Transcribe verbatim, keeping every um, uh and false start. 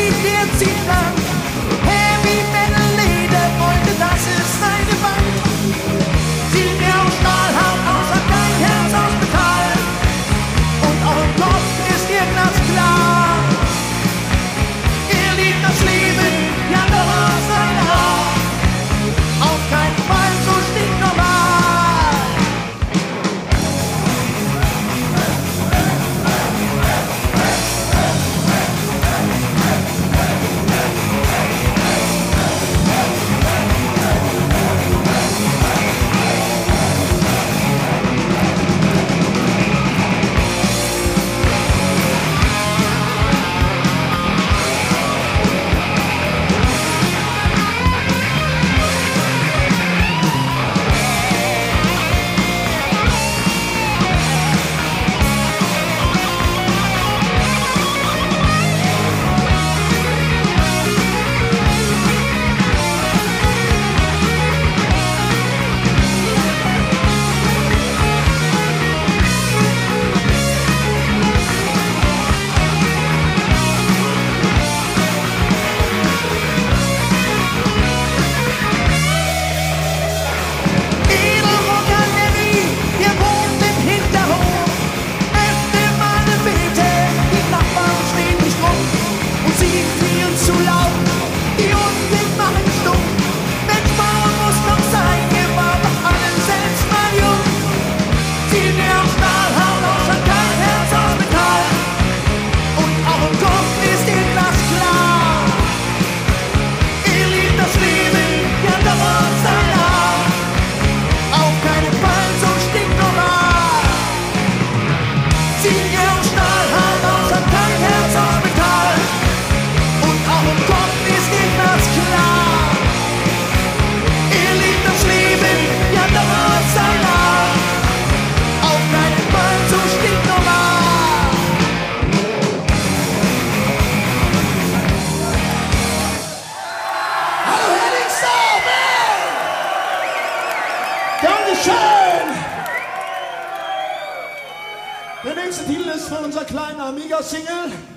Lied wird sie lang. Heavy Metal Leder wollte, das ist seine Band. Sie mir aus Stahl, Haut aus, hat kein Herz aus Metall. Und auch im Kopf ist ihr glasklar. Ihr liebt das Leben, ja doch aus seiner Art. Auf keinen Fall so stinknormal. Der nächste Titel ist von unserer kleinen Amiga-Single.